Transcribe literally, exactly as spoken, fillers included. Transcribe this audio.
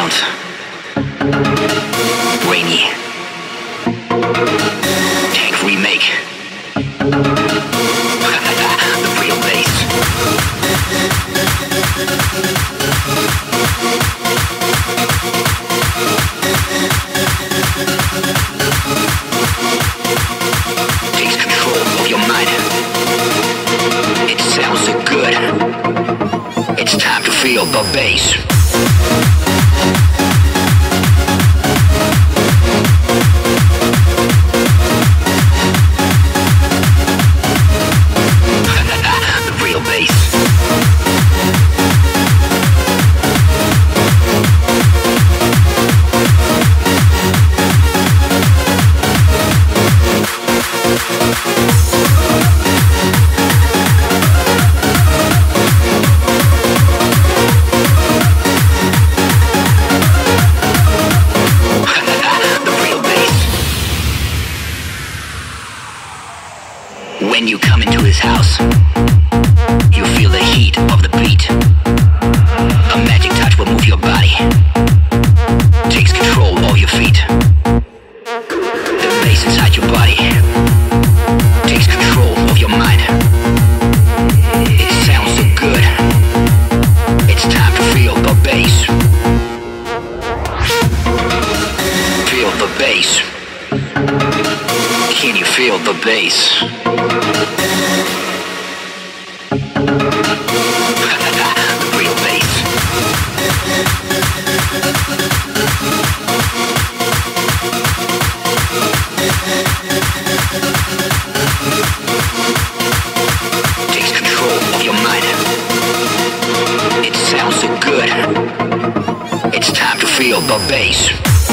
sound. Rainy. Tank remake. The real bass. Takes control of your mind. It sounds so good. It's time to feel the bass. The real bass. When you come into his house, you feel the heat of the beat. A magic touch will move your body, takes control of your feet. The bass inside your body takes control of your mind. It sounds so good. It's time to feel the bass. Feel the bass. Can you feel the bass? The real bass. Takes control of your mind. It sounds so good. It's time to feel the bass.